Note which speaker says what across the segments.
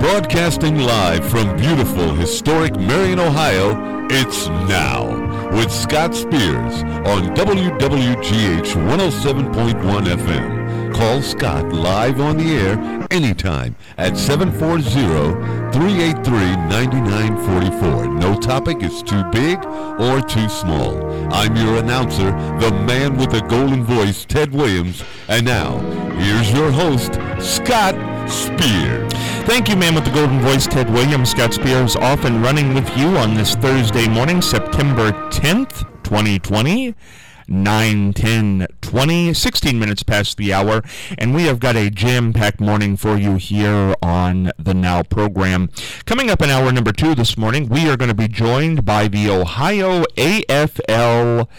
Speaker 1: Broadcasting live from beautiful, historic Marion, Ohio, it's Now with Scott Spears on WWGH 107.1 FM. Call Scott live on the air anytime at 740-383-9944. No topic is too big or too small. I'm your announcer, the man with the golden voice, Ted Williams. And now, here's your host, Scott Spears.
Speaker 2: Thank you, man with the golden voice, Ted Williams. Scott Spears off and running with you on this Thursday morning, September 10th, 2020. 9:10:20, 16 minutes past the hour, and we have got a jam-packed morning for you here on the Now program. Coming up in hour number 2 this morning, we are going to be joined by the Ohio AFL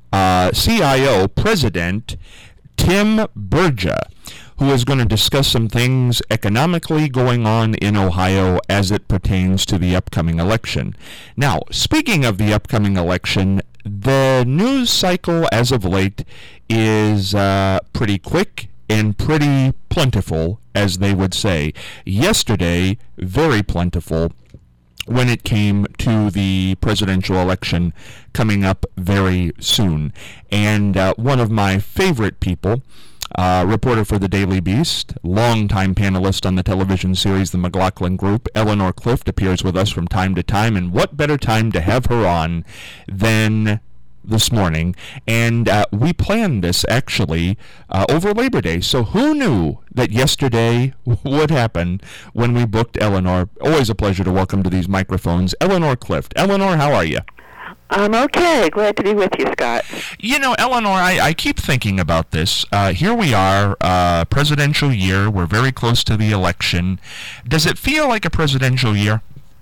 Speaker 2: CIO President, Tim Burgia, who is going to discuss some things economically going on in Ohio as it pertains to the upcoming election. Now, speaking of the upcoming election, the news cycle as of late is pretty quick and pretty plentiful, as they would say. Yesterday, very plentiful when it came to the presidential election coming up very soon. And one of my favorite people, reporter for the Daily Beast, longtime panelist on the television series The McLaughlin Group, Eleanor Clift, appears with us from time to time, and what better time to have her on than this morning? And we planned this, actually, over Labor Day, so who knew that yesterday would happen when we booked Eleanor? Always a pleasure to welcome to these microphones, Eleanor Clift. Eleanor, how are you?
Speaker 3: I'm okay. Glad to be with you, Scott.
Speaker 2: You know, Eleanor, I keep thinking about this. Here we are, presidential year. We're very close to the election. Does it feel like a presidential year?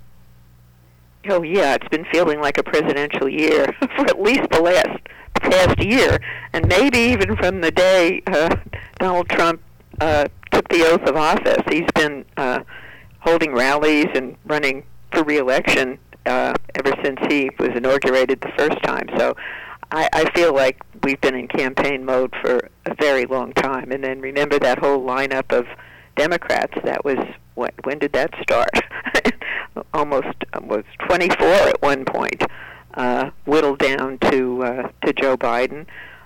Speaker 3: Oh, yeah. It's been feeling like a presidential year for at least the past year, and maybe even from the day Donald Trump took the oath of office. He's been holding rallies and running for re-election ever since he was inaugurated the first time. So I feel like we've been in campaign mode for a very long time. And then remember that whole lineup of Democrats. That was, when did that start? Almost was 24 at one point, whittled down to Joe Biden.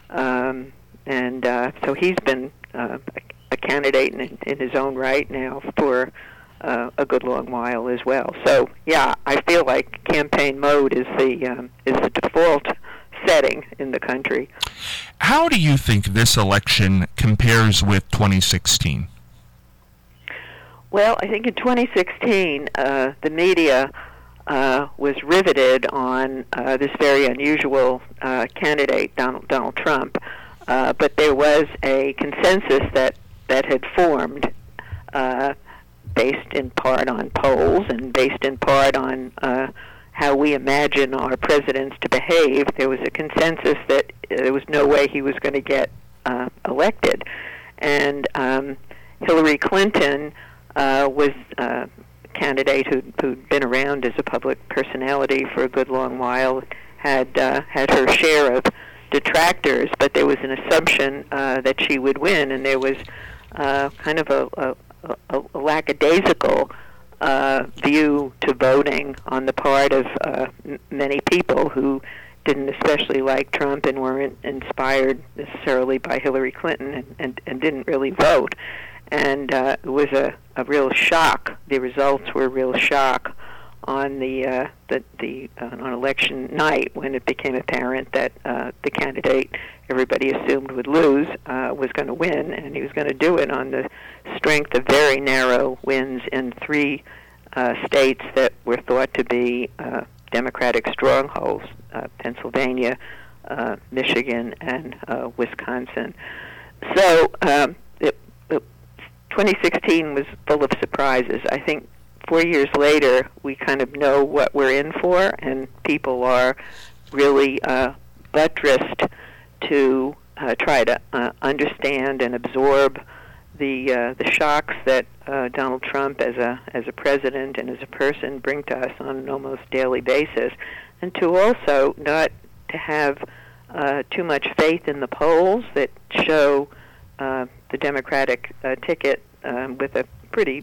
Speaker 3: So he's been a candidate in his own right now for a good long while as well. So yeah, I feel like campaign mode is the default setting in the country.
Speaker 2: How do you think this election compares with 2016?
Speaker 3: Well, I think in 2016, the media was riveted on this very unusual candidate, Donald Trump, but there was a consensus that had formed based in part on polls and based in part on how we imagine our presidents to behave. There was a consensus that there was no way he was going to get elected. And Hillary Clinton was a candidate who'd been around as a public personality for a good long while, had her share of detractors, but there was an assumption that she would win, and there was kind of a lackadaisical view to voting on the part of many people who didn't especially like Trump and weren't inspired necessarily by Hillary Clinton and didn't really vote. And it was a real shock. The results were a real shock on on election night when it became apparent that the candidate everybody assumed would lose was going to win, and he was going to do it on the strength of very narrow wins in 3 states that were thought to be Democratic strongholds: Pennsylvania, Michigan, and Wisconsin. So 2016 was full of surprises. I think 4 years later, we kind of know what we're in for, and people are really buttressed to try to understand and absorb the shocks that Donald Trump as a president and as a person bring to us on an almost daily basis, and to also not to have too much faith in the polls that show the Democratic ticket with a pretty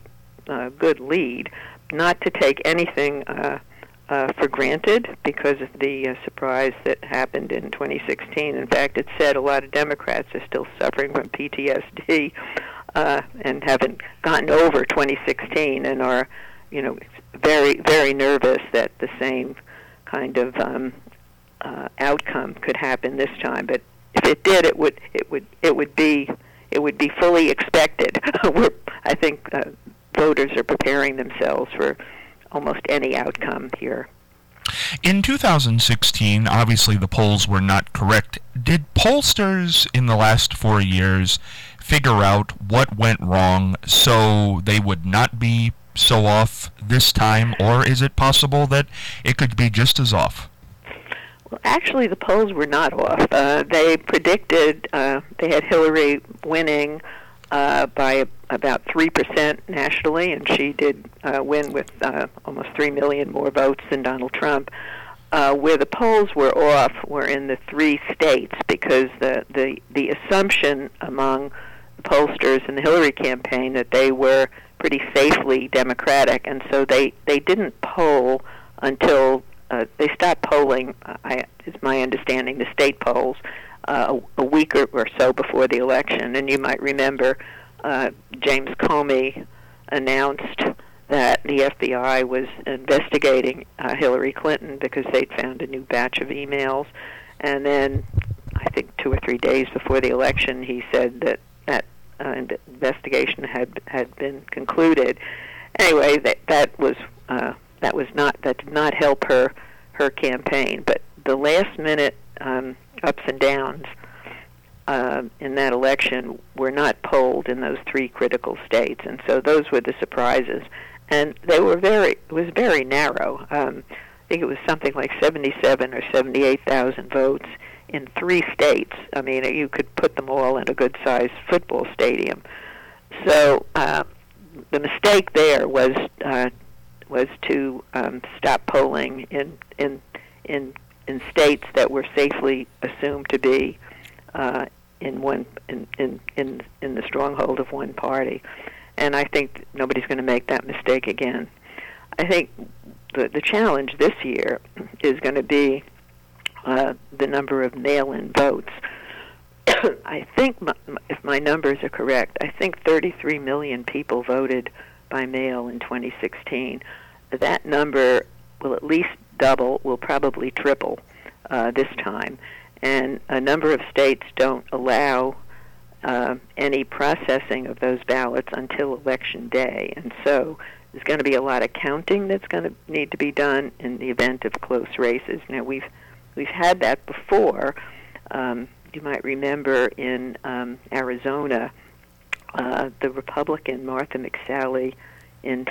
Speaker 3: good lead. Not to take anything for granted because of the surprise that happened in 2016. In fact, it said a lot of Democrats are still suffering from PTSD and haven't gotten over 2016 and are, very, very nervous that the same kind of outcome could happen this time. But if it did, it would be fully expected. I think voters are preparing themselves for almost any outcome here.
Speaker 2: In 2016, obviously the polls were not correct. Did pollsters in the last 4 years figure out what went wrong so they would not be so off this time, or is it possible that it could be just as off?
Speaker 3: Well, actually, the polls were not off. They predicted they had Hillary winning by about 3% nationally, and she did win with almost 3 million more votes than Donald Trump. Where the polls were off were in the 3 states, because the assumption among the pollsters in the Hillary campaign that they were pretty safely Democratic, and so they didn't poll until they stopped polling, is my understanding, the state polls, a week or so before the election. And you might remember James Comey announced that the FBI was investigating Hillary Clinton because they'd found a new batch of emails. And then I think 2 or 3 days before the election, he said that investigation had been concluded. Anyway, that did not help her campaign. But the last minute ups and downs in that election were not polled in those 3 critical states, and so those were the surprises. And they were it was very narrow. I think it was something like 77 or 78,000 votes in 3 states. I mean, you could put them all in a good-sized football stadium. So the mistake there was to stop polling in states that were safely assumed to be in the stronghold of one party. And I think nobody's going to make that mistake again. I think the challenge this year is going to be the number of mail-in votes. I think, if my numbers are correct, I think 33 million people voted by mail in 2016. That number will at least double, will probably triple this time. And a number of states don't allow any processing of those ballots until Election Day. And so there's going to be a lot of counting that's going to need to be done in the event of close races. Now, we've had that before. You might remember in Arizona, the Republican Martha McSally in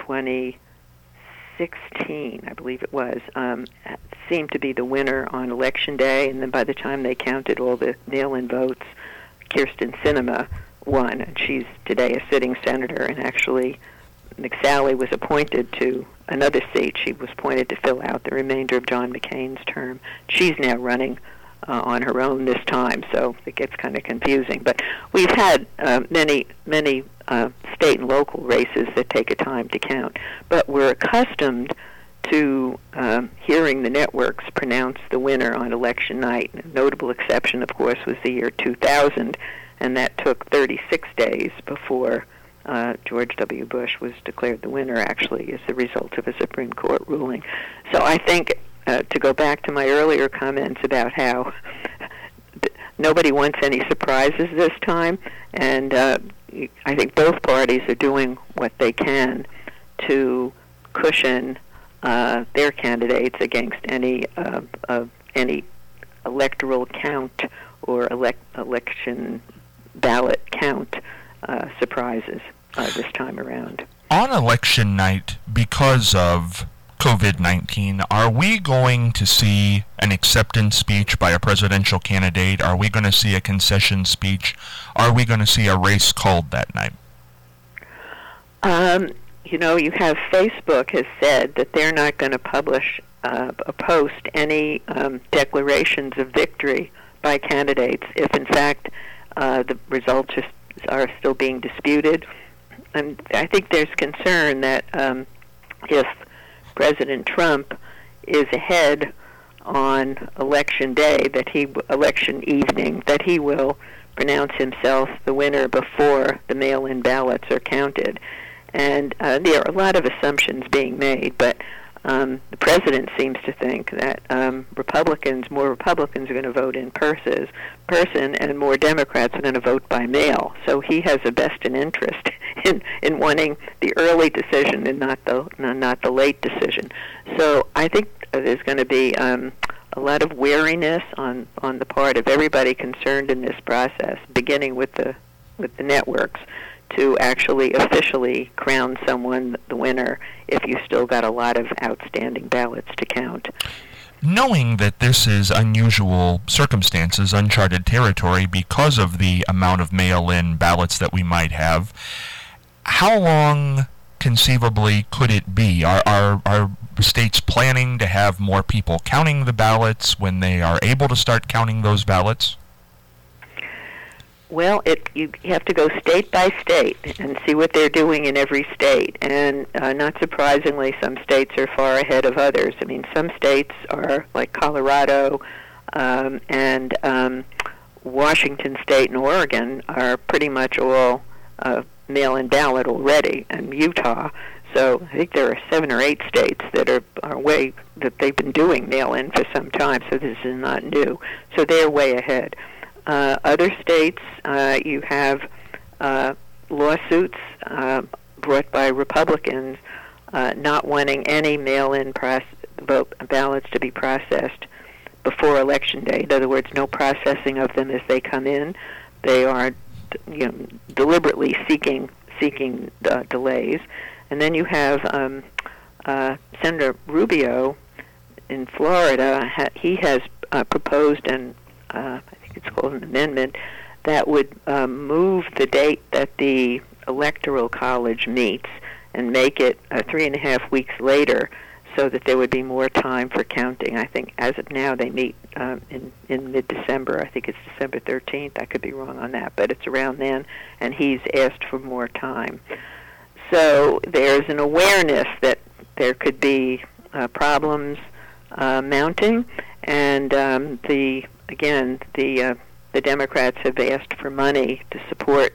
Speaker 3: 2016, I believe it was, seemed to be the winner on Election Day, and then by the time they counted all the mail-in votes, Kyrsten Sinema won, and she's today a sitting senator, and actually McSally was appointed to another seat. She was appointed to fill out the remainder of John McCain's term. She's now running on her own this time, so it gets kind of confusing. But we've had many state and local races that take a time to count. But we're accustomed to hearing the networks pronounce the winner on election night. A notable exception, of course, was the year 2000, and that took 36 days before George W. Bush was declared the winner, actually, as the result of a Supreme Court ruling. So I think, to go back to my earlier comments about how nobody wants any surprises this time, and I think both parties are doing what they can to cushion their candidates against any electoral count or election ballot count surprises this time around.
Speaker 2: On election night, because of COVID-19, are we going to see an acceptance speech by a presidential candidate? Are we going to see a concession speech? Are we going to see a race called that night?
Speaker 3: You have Facebook has said that they're not going to post any declarations of victory by candidates if, in fact, the results are still being disputed. I think there's concern that if President Trump is ahead on election day, election evening, that he will pronounce himself the winner before the mail-in ballots are counted. And there are a lot of assumptions being made, but the president seems to think that more Republicans are going to vote in person, and more Democrats are going to vote by mail. So he has a vested interest in wanting the early decision and not the late decision. So I think there's going to be a lot of wariness on the part of everybody concerned in this process, beginning with the networks, to actually officially crown someone the winner if you still got a lot of outstanding ballots to count.
Speaker 2: Knowing that this is unusual circumstances, uncharted territory, because of the amount of mail-in ballots that we might have, how long conceivably could it be? Are states planning to have more people counting the ballots when they are able to start counting those ballots?
Speaker 3: Well, you have to go state by state and see what they're doing in every state. And not surprisingly, some states are far ahead of others. I mean, some states are, like Colorado and Washington State and Oregon, are pretty much all mail-in ballot already, and Utah. So I think there are 7 or 8 states that that they've been doing mail-in for some time, so this is not new. So they're way ahead. Other states, you have lawsuits brought by Republicans not wanting any mail-in ballots to be processed before Election Day. In other words, no processing of them as they come in. They are, deliberately seeking delays. And then you have Senator Rubio in Florida. He has proposed it's called an amendment that would move the date that the Electoral College meets and make it 3.5 weeks later, so that there would be more time for counting. I think as of now they meet in mid-December. I think it's December 13th. I could be wrong on that, but it's around then, and he's asked for more time. So there's an awareness that there could be problems mounting, and the Democrats have asked for money to support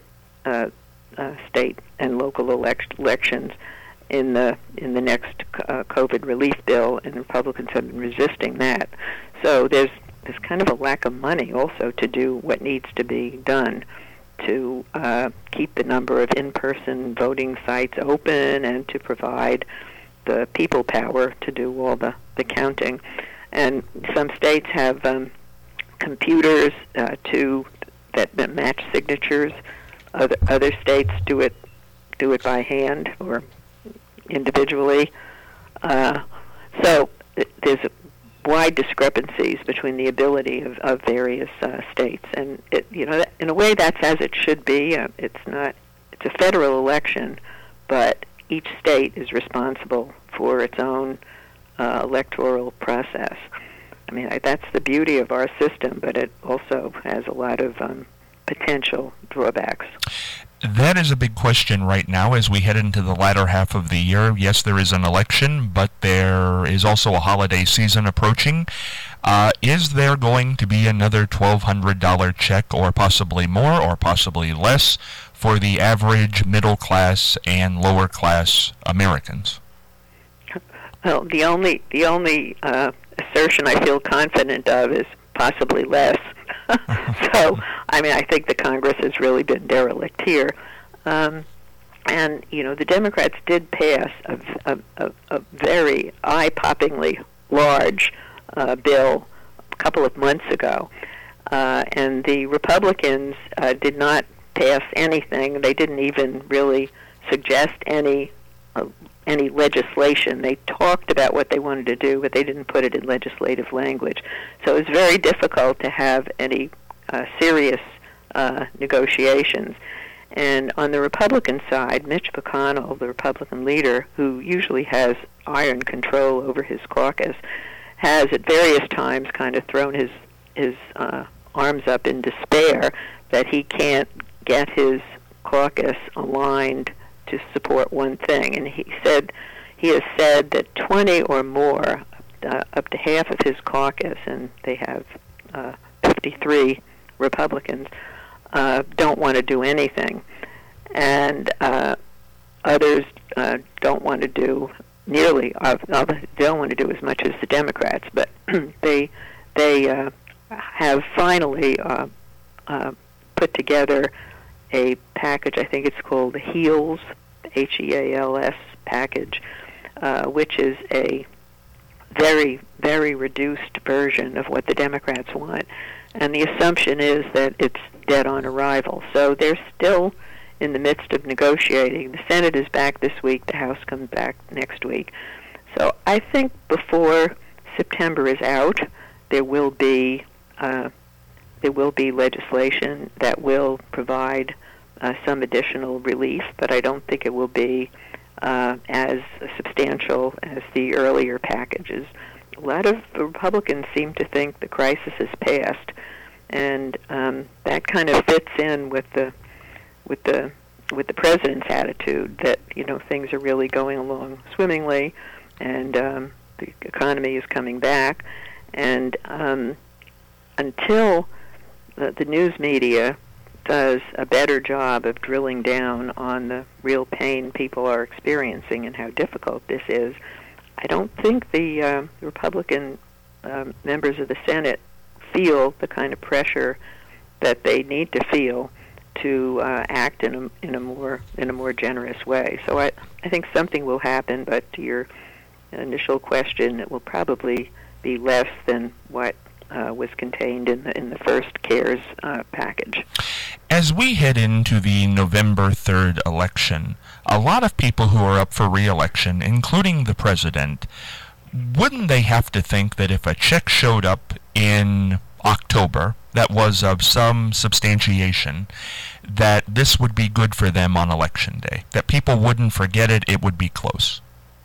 Speaker 3: state and local elections in the next COVID relief bill, and Republicans have been resisting that. So there's kind of a lack of money also to do what needs to be done to keep the number of in-person voting sites open and to provide the people power to do all the counting. And some states have computers that match signatures. Other states do it by hand or individually. So there's wide discrepancies between the ability of various states, and in a way that's as it should be. It's a federal election, but each state is responsible for its own electoral process. I mean, that's the beauty of our system, but it also has a lot of potential drawbacks.
Speaker 2: That is a big question right now as we head into the latter half of the year. Yes, there is an election, but there is also a holiday season approaching. Is there going to be another $1,200 check, or possibly more, or possibly less, for the average middle class and lower class Americans?
Speaker 3: Well, the only assertion I feel confident of is possibly less. So, I mean, I think the Congress has really been derelict here. And, the Democrats did pass a very eye-poppingly large bill a couple of months ago. And the Republicans did not pass anything. They didn't even really suggest any legislation. They talked about what they wanted to do, but they didn't put it in legislative language. So it was very difficult to have any serious negotiations. And on the Republican side, Mitch McConnell, the Republican leader, who usually has iron control over his caucus, has at various times kind of thrown his arms up in despair that he can't get his caucus aligned to support one thing. And he has said that 20 or more, up to half of his caucus, and they have 53 Republicans, don't want to do anything, and others don't want to do nearly. Don't want to do as much as the Democrats, but they have finally put together a package. I think it's called the HEALS, HEALS package, which is a very, very reduced version of what the Democrats want. And the assumption is that it's dead on arrival. So they're still in the midst of negotiating. The Senate is back this week. The House comes back next week. So I think before September is out, there will be legislation that will provide some additional relief, but I don't think it will be as substantial as the earlier packages. A lot of Republicans seem to think the crisis is past, and that kind of fits in with the president's attitude that things are really going along swimmingly, and the economy is coming back, and until the news media does a better job of drilling down on the real pain people are experiencing and how difficult this is, I don't think the Republican members of the Senate feel the kind of pressure that they need to feel to act in a more generous way. So I think something will happen, but to your initial question, it will probably be less than what was contained in the first CARES package.
Speaker 2: As we head into the November 3rd election, a lot of people who are up for re-election, including the president, wouldn't they have to think that if a check showed up in October that was of some substantiation, that this would be good for them on Election Day, that people wouldn't forget it, it would be close?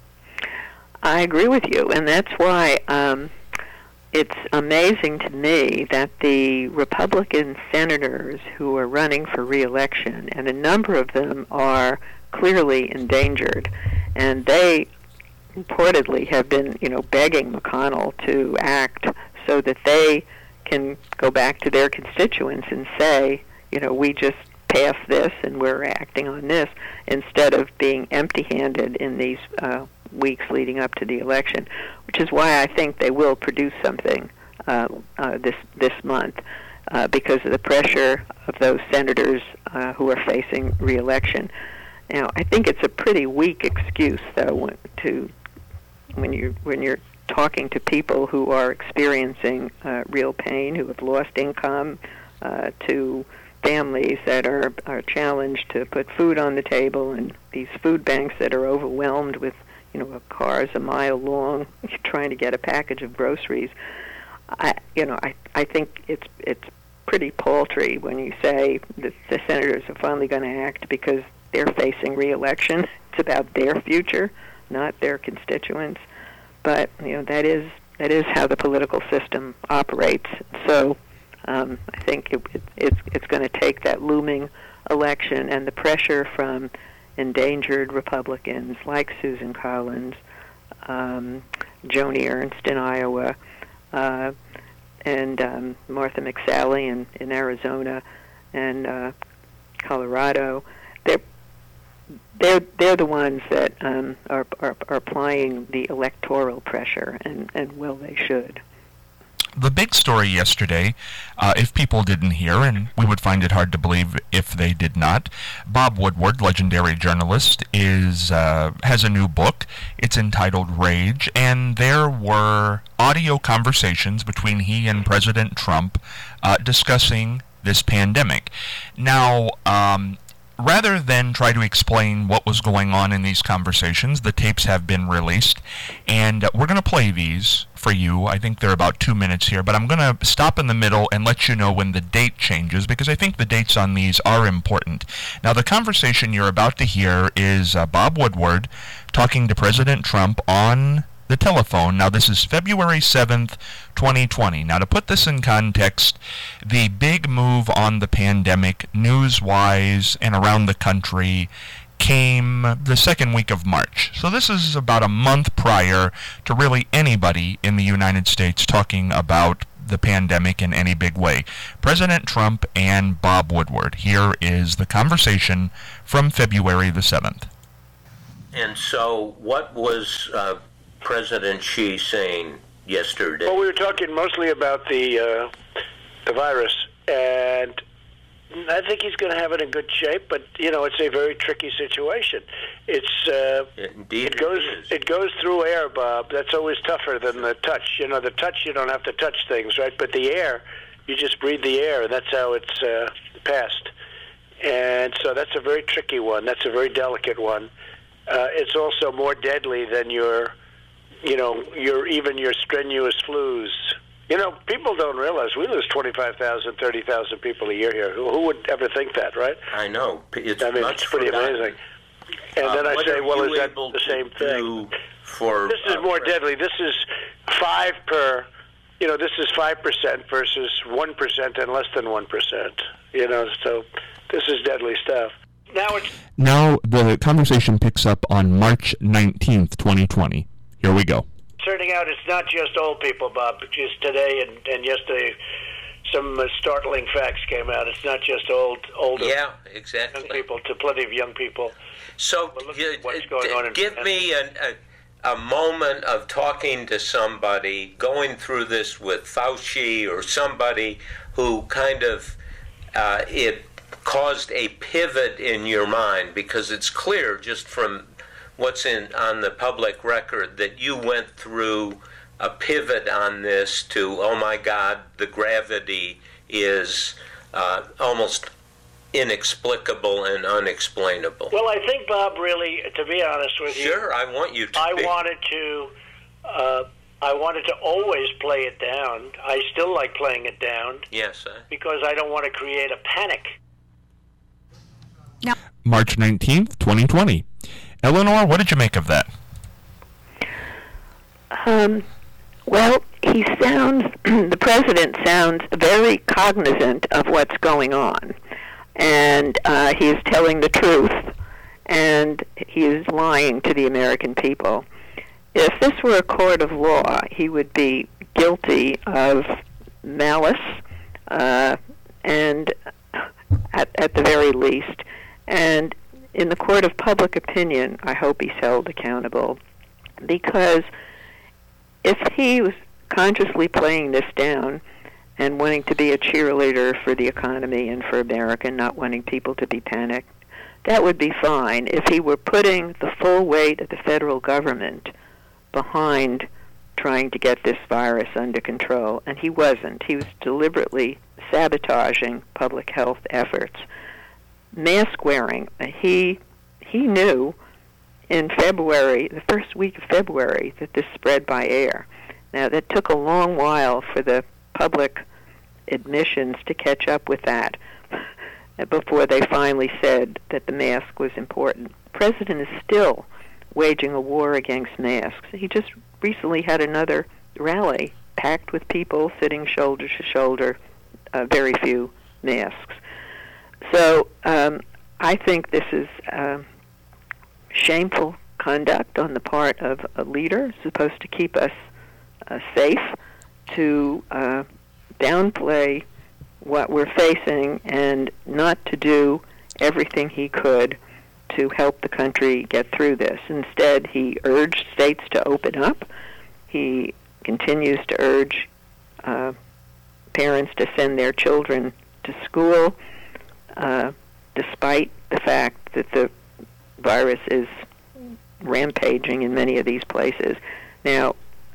Speaker 3: I agree with you, and that's why it's amazing to me that the Republican senators who are running for re-election, and a number of them are clearly endangered, and they reportedly have been, begging McConnell to act so that they can go back to their constituents and say, we just passed this and we're acting on this, instead of being empty-handed in these weeks leading up to the election, which is why I think they will produce something this month because of the pressure of those senators who are facing re-election. Now, I think it's a pretty weak excuse, though, when you're talking to people who are experiencing real pain, who have lost income, to families that are challenged to put food on the table, and these food banks that are overwhelmed with cars a mile long trying to get a package of groceries. I think it's pretty paltry when you say that the senators are finally going to act because they're facing re-election. It's about their future, not their constituents. But that is how the political system operates. So I think it's going to take that looming election and the pressure from endangered Republicans like Susan Collins, Joni Ernst in Iowa, and Martha McSally in Arizona and Colorado. They're the ones that are applying the electoral pressure, and well, they should.
Speaker 2: The big story yesterday, if people didn't hear, and we would find it hard to believe if they did not, Bob Woodward, legendary journalist, has a new book. It's entitled Rage, and there were audio conversations between he and President Trump discussing this pandemic. Now, rather than try to explain what was going on in these conversations, the tapes have been released, and we're going to play these for you. I think they're about 2 minutes here, but I'm going to stop in the middle and let you know when the date changes, because I think the dates on these are important. Now, the conversation you're about to hear is Bob Woodward talking to President Trump on the telephone. Now, this is February 7th, 2020. Now, to put this in context, the big move on the pandemic, news-wise and around the country, came the second week of March. So this is about a month prior to really anybody in the United States talking about the pandemic in any big way. President Trump and Bob Woodward. Here is the conversation from February the 7th.
Speaker 4: And so what was President Xi saying yesterday?
Speaker 5: Well, we were talking mostly about the virus, and I think he's going to have it in good shape, but, it's a very tricky situation.
Speaker 4: Indeed
Speaker 5: it goes through air, Bob. That's always tougher than the touch. The touch, you don't have to touch things, right? But the air, you just breathe the air, and that's how it's passed. And so that's a very tricky one. That's a very delicate one. It's also more deadly than your strenuous flus. People don't realize we lose 25,000, 30,000 people a year here. Who would ever think that, right?
Speaker 4: I know. It's
Speaker 5: pretty amazing. And then I say, well, is that the same thing? This is more deadly. This is 5 per. This is 5% versus 1% and less than 1%. So this is deadly stuff.
Speaker 2: Now the conversation picks up on March 19th, 2020. Here we go.
Speaker 5: Turning out it's not just old people, Bob. Just today and yesterday, some startling facts came out. It's not just older.
Speaker 4: Yeah, exactly.
Speaker 5: Young people, to plenty of young people.
Speaker 4: So
Speaker 5: what's going on
Speaker 4: give me a moment of talking to somebody, going through this with Fauci or somebody who kind of it caused a pivot in your mind, because it's clear just from what's on the public record that you went through a pivot on this to, oh my God, the gravity is almost inexplicable and unexplainable.
Speaker 5: Well, I think, Bob, really, to be honest with you,
Speaker 4: sure, I want you to.
Speaker 5: I wanted to always play it down. I still like playing it down.
Speaker 4: Yes,
Speaker 5: because I don't want to create a panic.
Speaker 2: No. March 19th, 2020. Eleanor, what did you make of that?
Speaker 3: Well, the president sounds very cognizant of what's going on, and he is telling the truth, and he is lying to the American people. If this were a court of law, he would be guilty of malice, and at the very least, and in the court of public opinion, I hope he's held accountable, because if he was consciously playing this down and wanting to be a cheerleader for the economy and for America, not wanting people to be panicked, that would be fine. If he were putting the full weight of the federal government behind trying to get this virus under control, and he wasn't. He was deliberately sabotaging public health efforts. Mask wearing, he knew in February, the first week of February, that this spread by air. Now, that took a long while for the public admissions to catch up with that before they finally said that the mask was important. The president is still waging a war against masks. He just recently had another rally packed with people sitting shoulder to shoulder, very few masks. So I think this is shameful conduct on the part of a leader supposed to keep us safe, to downplay what we're facing and not to do everything he could to help the country get through this. Instead, he urged states to open up. He continues to urge parents to send their children to school, despite the fact that the virus is rampaging in many of these places. Now,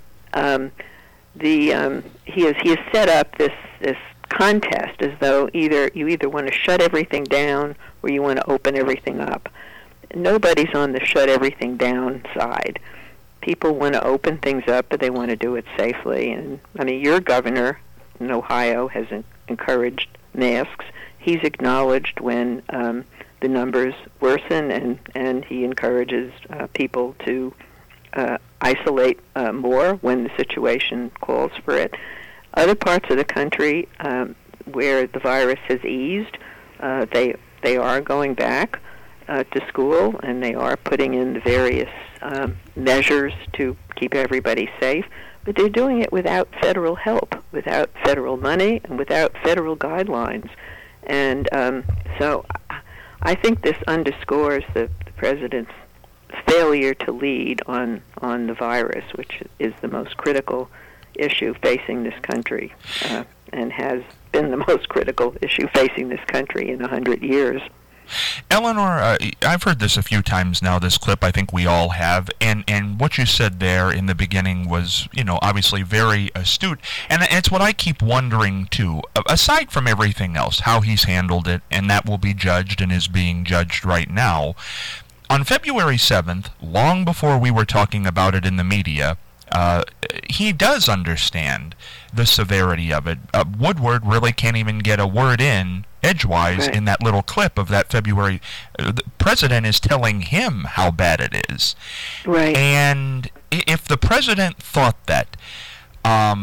Speaker 3: he has set up this contest as though you either want to shut everything down or you want to open everything up. Nobody's on the shut everything down side. People want to open things up, but they want to do it safely. And I mean, your governor in Ohio has encouraged masks. He's acknowledged when the numbers worsen, and he encourages people to isolate more when the situation calls for it. Other parts of the country where the virus has eased, they are going back, to school, and they are putting in the various measures to keep everybody safe, but they're doing it without federal help, without federal money, and without federal guidelines. And so I think this underscores the president's failure to lead on the virus, which is the most critical issue facing this country, and has been the most critical issue facing this country in 100 years.
Speaker 2: Eleanor, I've heard this a few times now, this clip, I think we all have, and what you said there in the beginning was, obviously very astute, and it's what I keep wondering, too, aside from everything else, how he's handled it, and that will be judged and is being judged right now. On February 7th, long before we were talking about it in the media, he does understand the severity of it. Woodward really can't even get a word in edgewise in that little clip of that February. The president is telling him how bad it is.
Speaker 3: Right.
Speaker 2: And if the president thought that, a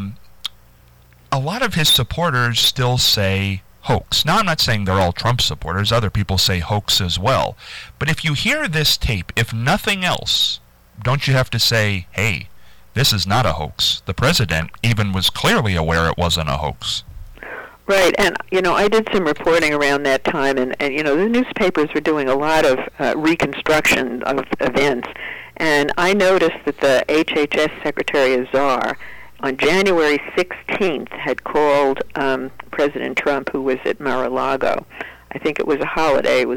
Speaker 2: lot of his supporters still say hoax. Now, I'm not saying they're all Trump supporters. Other people say hoax as well. But if you hear this tape, if nothing else, don't you have to say, hey, this is not a hoax? The president even was clearly aware it wasn't a hoax.
Speaker 3: Right, and, I did some reporting around that time, and the newspapers were doing a lot of reconstruction of events, and I noticed that the HHS Secretary Azar, on January 16th, had called President Trump, who was at Mar-a-Lago. I think it was a holiday. It was,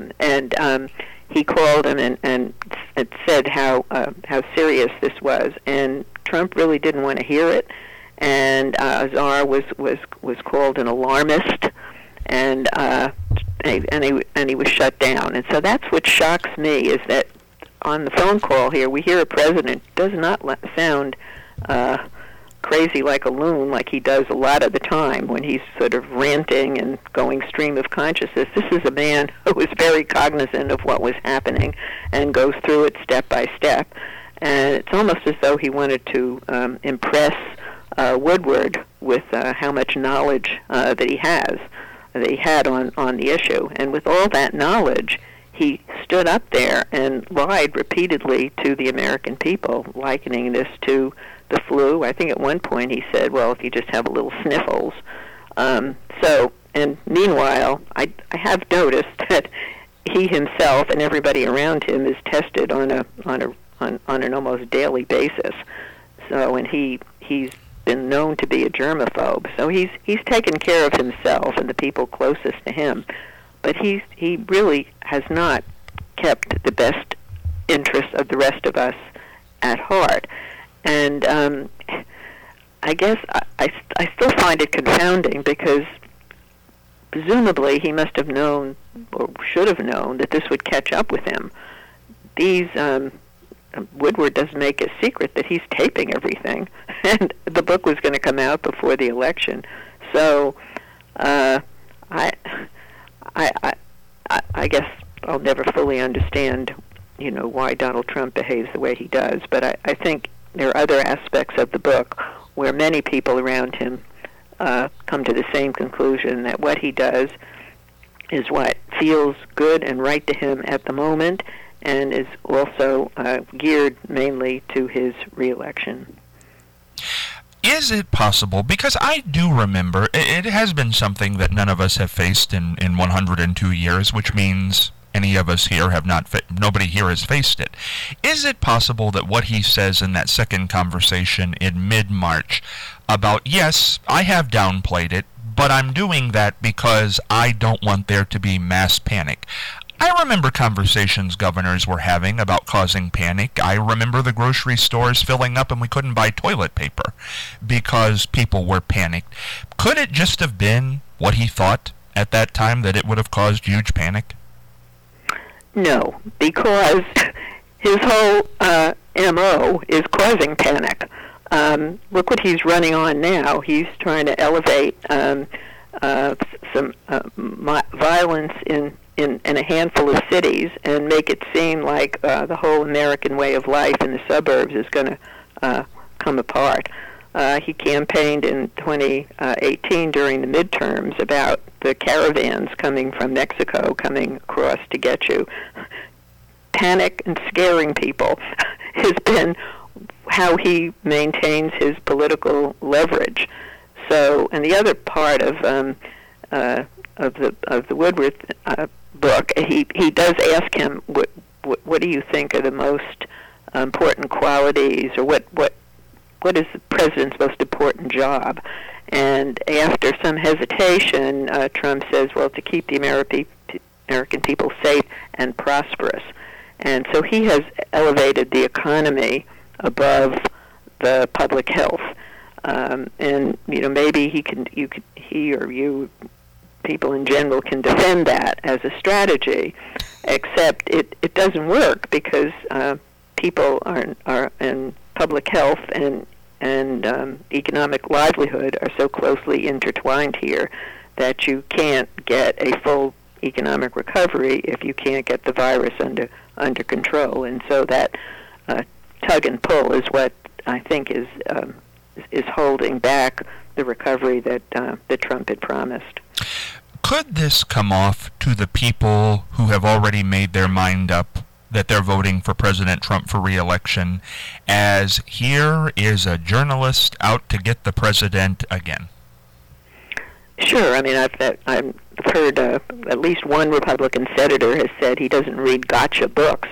Speaker 3: he called him and said how serious this was, and Trump really didn't want to hear it. And Azar was called an alarmist, and he was shut down. And so that's what shocks me, is that on the phone call here we hear a president does not sound crazy like a loon like he does a lot of the time when he's sort of ranting and going stream of consciousness. This is a man who was very cognizant of what was happening and goes through it step by step. And it's almost as though he wanted to impress Woodward with how much knowledge that he had on the issue. And with all that knowledge, he stood up there and lied repeatedly to the American people, likening this to the flu. I think at one point he said, well, if you just have a little sniffles. And meanwhile, I have noticed that he himself and everybody around him is tested on an almost daily basis. So, and he's been known to be a germaphobe. So he's taken care of himself and the people closest to him. But he really has not kept the best interests of the rest of us at heart. And I guess I still find it confounding, because presumably he must have known, or should have known, that this would catch up with him. Woodward doesn't make a secret that he's taping everything, and the book was going to come out before the election. So I guess I'll never fully understand, why Donald Trump behaves the way he does. But I think there are other aspects of the book where many people around him come to the same conclusion, that what he does is what feels good and right to him at the moment, and is also geared mainly to his reelection.
Speaker 2: Is it possible, because I do remember, it has been something that none of us have faced in 102 years, which means any of us here have not, nobody here has faced it. Is it possible that what he says in that second conversation in mid-March about, yes, I have downplayed it, but I'm doing that because I don't want there to be mass panic? I remember conversations governors were having about causing panic. I remember the grocery stores filling up and we couldn't buy toilet paper because people were panicked. Could it just have been what he thought at that time, that it would have caused huge panic?
Speaker 3: No, because his whole MO is causing panic. Look what he's running on now. He's trying to elevate some violence in a handful of cities and make it seem like the whole American way of life in the suburbs is going to come apart. He campaigned in 2018 during the midterms about the caravans coming from Mexico coming across to get you. Panic and scaring people has been how he maintains his political leverage. So, and the other part of the Woodworth book, he does ask him what do you think are the most important qualities, or what is the president's most important job? And after some hesitation, Trump says, well, to keep the American people safe and prosperous. And so he has elevated the economy above the public health. And maybe he or you, people in general, can defend that as a strategy, except it doesn't work because people are in public health and economic livelihood are so closely intertwined here that you can't get a full economic recovery if you can't get the virus under control. And so that tug and pull is what I think is holding back the recovery that Trump had promised.
Speaker 2: Could this come off to the people who have already made their mind up that they're voting for President Trump for re-election as here is a journalist out to get the president again?
Speaker 3: Sure. I mean, I've heard at least one Republican senator has said he doesn't read gotcha books.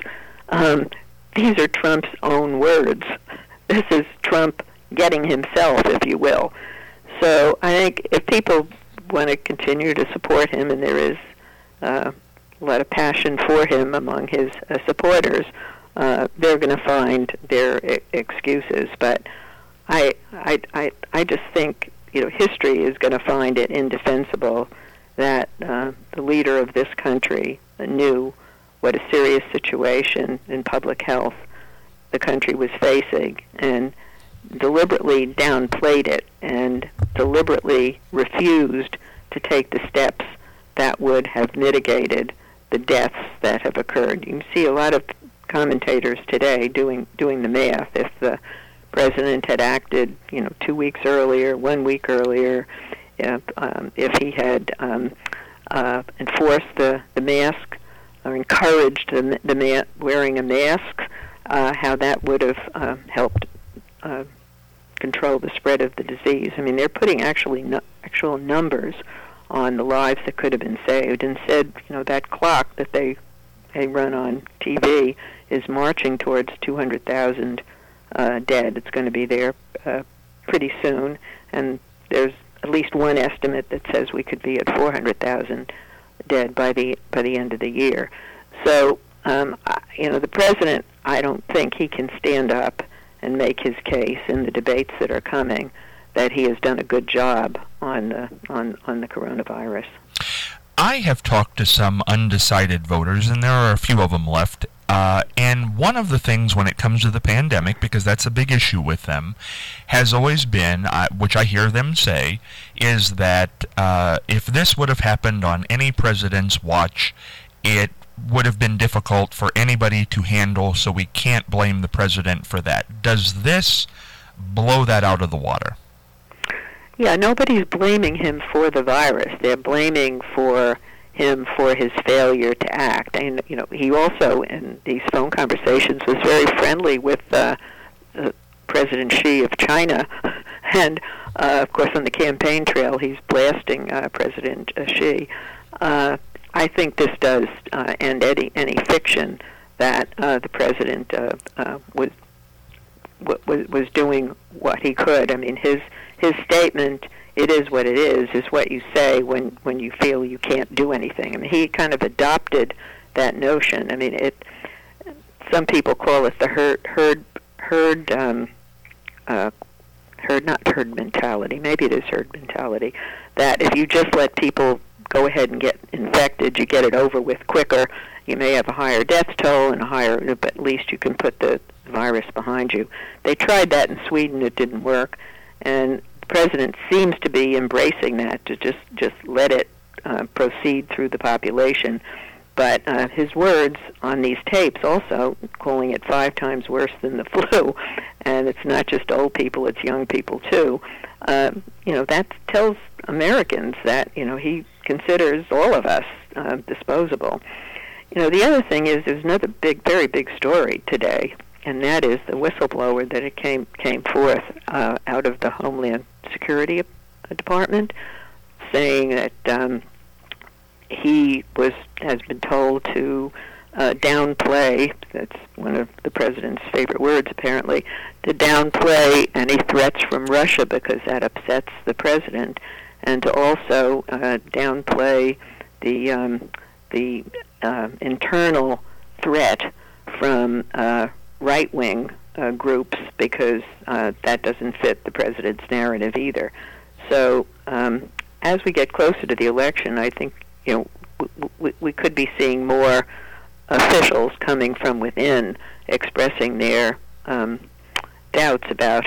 Speaker 3: These are Trump's own words. This is Trump getting himself, if you will. So I think if people want to continue to support him, and there is a lot of passion for him among his supporters, they're going to find their excuses. But I just think history is going to find it indefensible that the leader of this country knew what a serious situation in public health the country was facing and deliberately downplayed it and deliberately refused to take the steps that would have mitigated the deaths that have occurred. You can see a lot of commentators today doing the math. If the president had acted, 2 weeks earlier, 1 week earlier, if he had enforced the mask or encouraged the wearing a mask, how that would have helped control the spread of the disease. I mean, they're putting actual numbers on the lives that could have been saved, and said, that clock that they run on TV is marching towards 200,000 dead. It's going to be there pretty soon, and there's at least one estimate that says we could be at 400,000 dead by the end of the year. So, the president, I don't think he can stand up and make his case in the debates that are coming that he has done a good job on the coronavirus.
Speaker 2: I have talked to some undecided voters, and there are a few of them left. And one of the things when it comes to the pandemic, because that's a big issue with them, has always been, which I hear them say, is that if this would have happened on any president's watch, it would have been difficult for anybody to handle, so we can't blame the president for that. Does this blow that out of the water?
Speaker 3: Yeah, nobody's blaming him for the virus. They're blaming him for his failure to act. And, he also, in these phone conversations, was very friendly with President Xi of China. And, of course, on the campaign trail, he's blasting President Xi. I think this does end any fiction that the president was doing what he could. I mean, his statement, "It is what it is what you say when you feel you can't do anything." I mean, he kind of adopted that notion. I mean, some people call it the not herd mentality. Maybe it is herd mentality. That if you just let people go ahead and get infected, you get it over with quicker. You may have a higher death toll but at least you can put the virus behind you. They tried that in Sweden. It didn't work. And the president seems to be embracing that, to just let it proceed through the population. But his words on these tapes also calling it 5 times worse than the flu, and it's not just old people, it's young people too. That tells Americans that, he considers all of us disposable. The other thing is there's another very big story today, and that is the whistleblower that it came forth out of the Homeland Security Department, saying that he has been told to downplay, that's one of the president's favorite words apparently, to downplay any threats from Russia because that upsets the president, and to also downplay the internal threat from right-wing groups because that doesn't fit the president's narrative either. So as we get closer to the election, I think we could be seeing more officials coming from within expressing their doubts about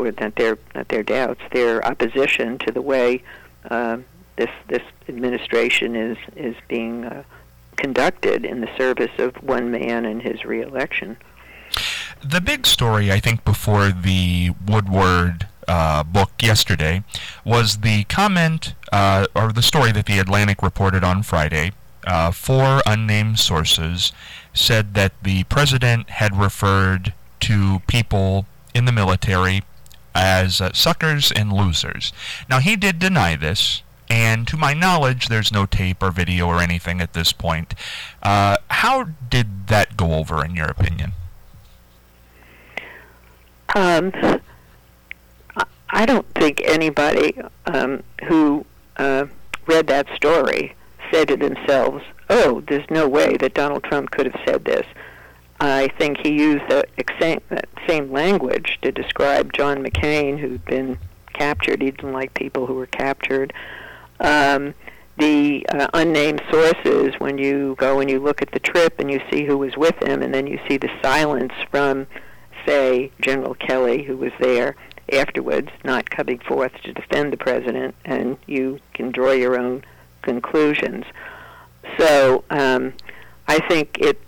Speaker 3: their opposition to the way this administration is being conducted in the service of one man and his reelection.
Speaker 2: The big story, I think, before the Woodward book yesterday was the comment or the story that the Atlantic reported on Friday. 4 unnamed sources said that the president had referred to people in the military as suckers and losers. Now, he did deny this, and to my knowledge, there's no tape or video or anything at this point. How did that go over, in your opinion?
Speaker 3: I don't think anybody who read that story said to themselves, oh, there's no way that Donald Trump could have said this. I think he used that same language to describe John McCain, who'd been captured. He didn't like people who were captured. The unnamed sources, when you go and you look at the trip and you see who was with him, and then you see the silence from, say, General Kelly, who was there afterwards, not coming forth to defend the president, and you can draw your own conclusions. So I think it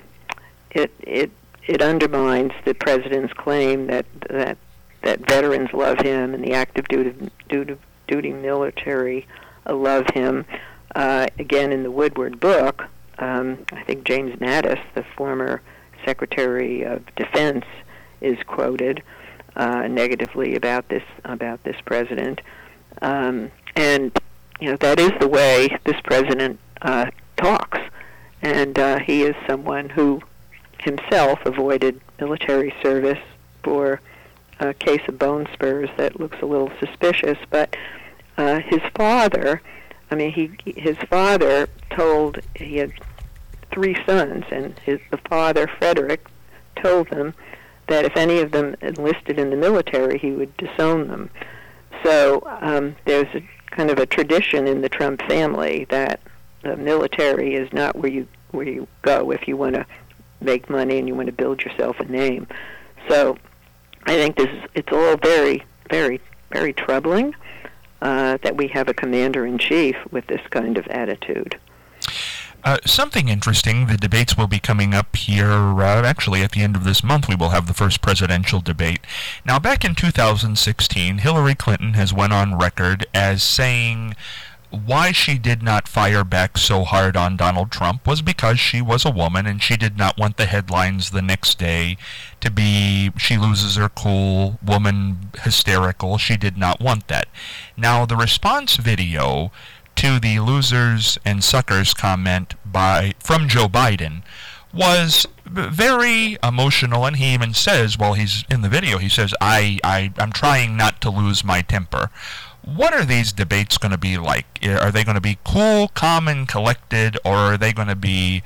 Speaker 3: undermines the president's claim that veterans love him and the active duty military love him. Again, in the Woodward book, I think James Mattis, the former Secretary of Defense, is quoted negatively about this president, and that is the way this president talks, and he is someone who himself avoided military service for a case of bone spurs that looks a little suspicious. But his father, his father told, he had 3 sons, and the father, Frederick, told them that if any of them enlisted in the military, he would disown them. So there's a kind of a tradition in the Trump family that the military is not where you go if you want to make money and you want to build yourself a name. So I think it's all very, very, very troubling that we have a commander-in-chief with this kind of attitude.
Speaker 2: Something interesting, the debates will be coming up here, actually at the end of this month we will have the first presidential debate. Now, back in 2016, Hillary Clinton has went on record as saying why she did not fire back so hard on Donald Trump was because she was a woman and she did not want the headlines the next day to be, she loses her cool, woman hysterical. She did not want that. Now, the response video to the losers and suckers comment from Joe Biden was very emotional, and he even says, while he's in the video, he says, I'm trying not to lose my temper. What are these debates going to be like? Are they going to be cool, calm, and collected, or are they going to be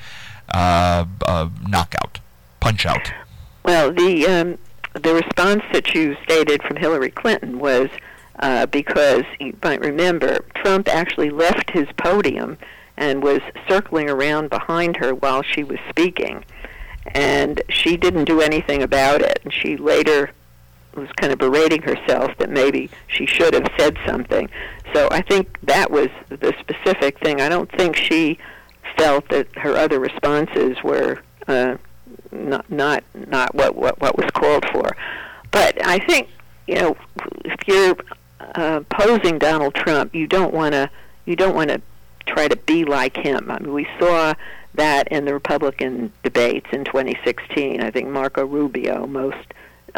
Speaker 2: knockout, punch-out?
Speaker 3: Well, the response that you stated from Hillary Clinton was because, you might remember, Trump actually left his podium and was circling around behind her while she was speaking, and she didn't do anything about it. And she later was kind of berating herself that maybe she should have said something. So I think that was the specific thing. I don't think she felt that her other responses were not what was called for. But I think, if you're opposing Donald Trump, you don't want to try to be like him. I mean, we saw that in the Republican debates in 2016. I think Marco Rubio most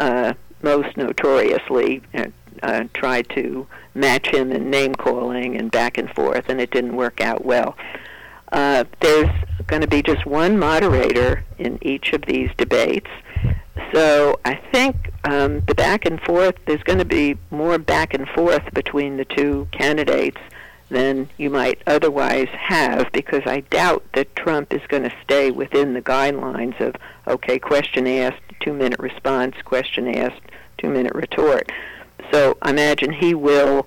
Speaker 3: notoriously tried to match him in name calling and back and forth, and it didn't work out well. There's going to be just one moderator in each of these debates. So I think the back and forth, there's going to be more back and forth between the two candidates than you might otherwise have, because I doubt that Trump is going to stay within the guidelines of, okay, question asked, 2-minute response, question asked, 2-minute retort. So I imagine he will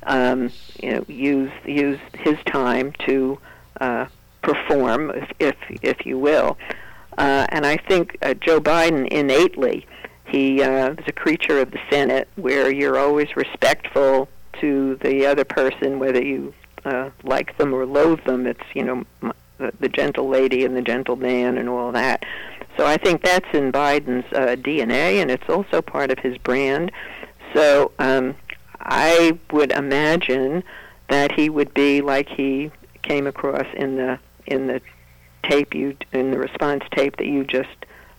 Speaker 3: use his time to perform, if you will. And I think Joe Biden innately, he is a creature of the Senate, where you're always respectful to the other person, whether you like them or loathe them. It's, the gentle lady and the gentle man and all that. So I think that's in Biden's DNA, and it's also part of his brand. So I would imagine that he would be like he came across in the tape in the response tape that you just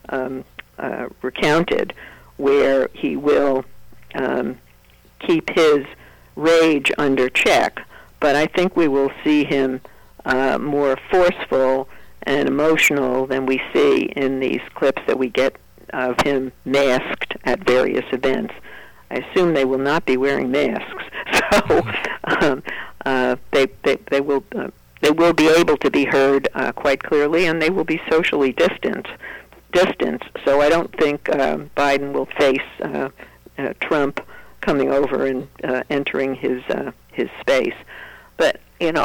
Speaker 3: recounted, where he will keep his rage under check. But I think we will see him more forceful and emotional than we see in these clips that we get of him masked at various events. I assume they will not be wearing masks, so they will be able to be heard quite clearly, and they will be socially distanced. So I don't think Biden will face Trump coming over and entering his space. But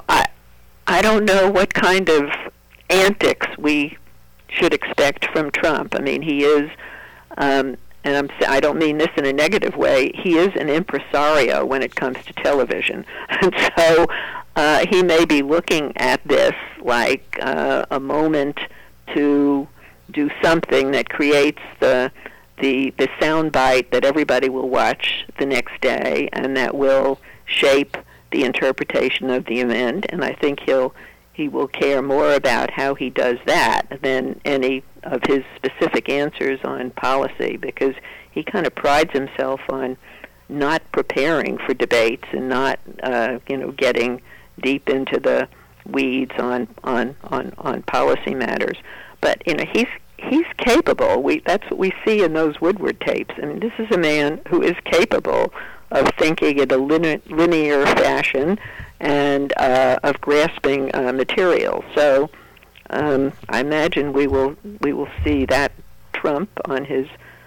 Speaker 3: I don't know what kind of antics we should expect from Trump. I mean, he is, and I don't mean this in a negative way, he is an impresario when it comes to television. And so he may be looking at this like a moment to do something that creates the soundbite that everybody will watch the next day, and that will shape the interpretation of the event. And I think he will care more about how he does that than any of his specific answers on policy, because he kind of prides himself on not preparing for debates and not getting deep into the weeds on policy matters. But he's capable. That's what we see in those Woodward tapes. I mean, this is a man who is capable of thinking in a linear fashion and of grasping material. So I imagine we will see that Trump on his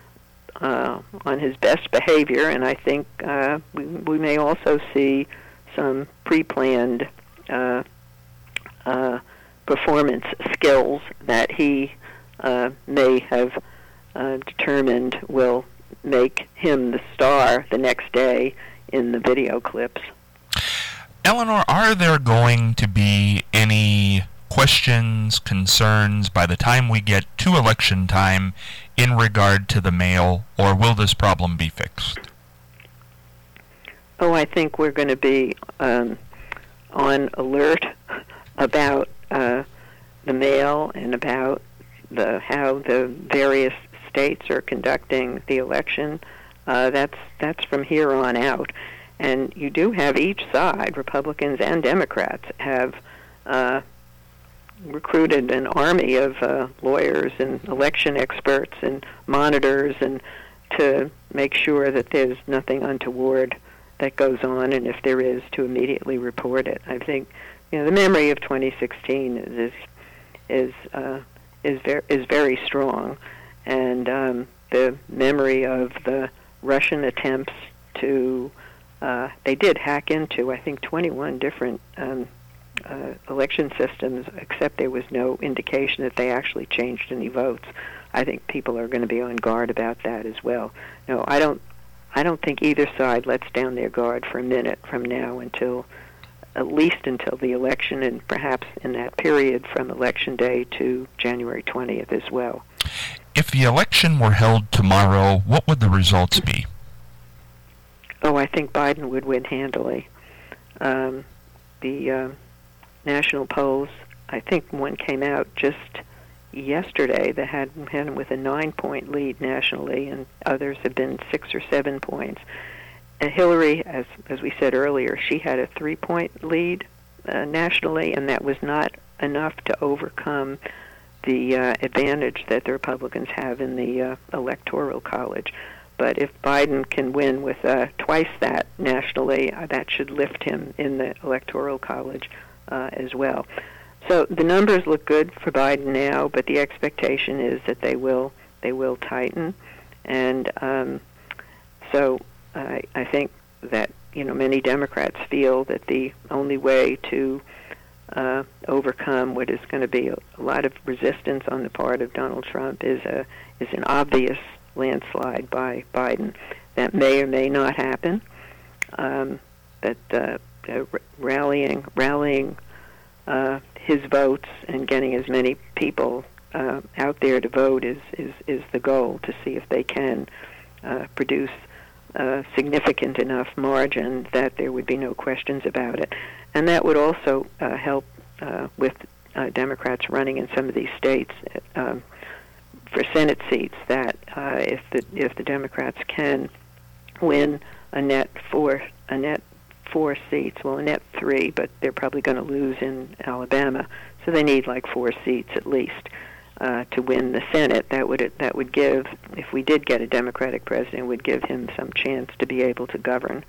Speaker 3: best behavior, and I think we may also see some pre-planned performance skills that he may have determined will make him the star the next day in the video clips.
Speaker 2: Eleanor, are there going to be any questions, concerns by the time we get to election time in regard to the mail, or will this problem be fixed?
Speaker 3: Oh, I think we're going to be on alert about the mail and about how the various states are conducting the election. That's from here on out. And you do have each side, Republicans and Democrats, have recruited an army of lawyers and election experts and monitors, and to make sure that there's nothing untoward that goes on, and if there is, to immediately report it. I think the memory of 2016 is very strong, and the memory of the Russian attempts to they did hack into, I think, 21 different election systems, except there was no indication that they actually changed any votes. I think people are going to be on guard about that as well. No, I don't think either side lets down their guard for a minute from now until the election, and perhaps in that period from Election Day to January 20th as well.
Speaker 2: If the election election were held tomorrow, what would the results be?
Speaker 3: Oh, I think Biden would win handily. The national polls, I think one came out just yesterday that had him with a 9-point lead nationally, and others have been 6 or 7 points. And Hillary, as we said earlier, she had a 3-point lead nationally, and that was not enough to overcome the advantage that the Republicans have in the Electoral College. But if Biden can win with twice that nationally, that should lift him in the Electoral College as well. So the numbers look good for Biden now, but the expectation is that they will tighten, and so I think that many Democrats feel that the only way to overcome what is going to be a lot of resistance on the part of Donald Trump is an obvious landslide by Biden. That may or may not happen. That rallying his votes and getting as many people out there to vote is the goal, to see if they can produce a significant enough margin that there would be no questions about it. And that would also help with Democrats running in some of these states for Senate seats, that if the Democrats can win a net 4 seats, well, a net 3, but they're probably going to lose in Alabama, so they need like 4 seats at least to win the Senate. That would give, if we did get a Democratic president, would give him some chance to be able to govern.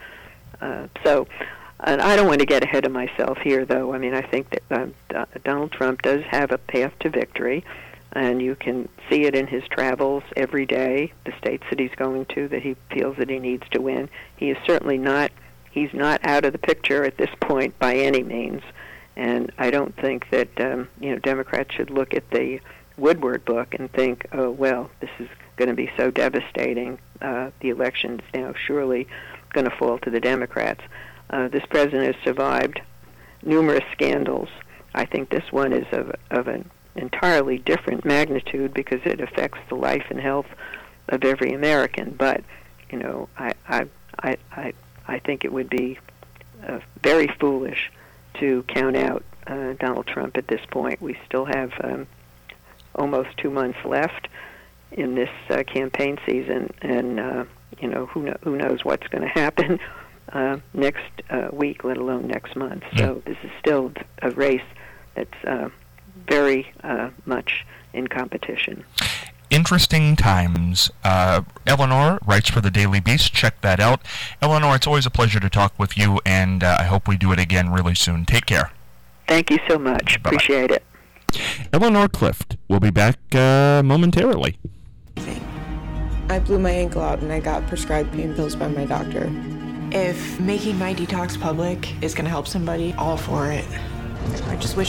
Speaker 3: And I don't want to get ahead of myself here, though. I mean, I think that Donald Trump does have a path to victory, and you can see it in his travels every day, the states that he's going to, that he feels that he needs to win. He is certainly not, he's not out of the picture at this point by any means, and I don't think that, Democrats should look at the Woodward book and think, oh, well, this is going to be so devastating. The election is now surely going to fall to the Democrats. This president has survived numerous scandals. I think this one is of an entirely different magnitude because it affects the life and health of every American. But I think it would be very foolish to count out Donald Trump at this point. We still have almost 2 months left in this campaign season, and who knows what's going to happen next week, let alone next month. So this is still a race that's very much in competition.
Speaker 2: Interesting times. Eleanor writes for the Daily Beast. Check that out. Eleanor, it's always a pleasure to talk with you, and I hope we do it again really soon. Take care.
Speaker 3: Thank you so much. Bye-bye. Appreciate it.
Speaker 2: Eleanor Clift will be back momentarily.
Speaker 6: I blew my ankle out and I got prescribed pain pills by my doctor.
Speaker 7: If making my detox public is going to help somebody, all for it. I just wish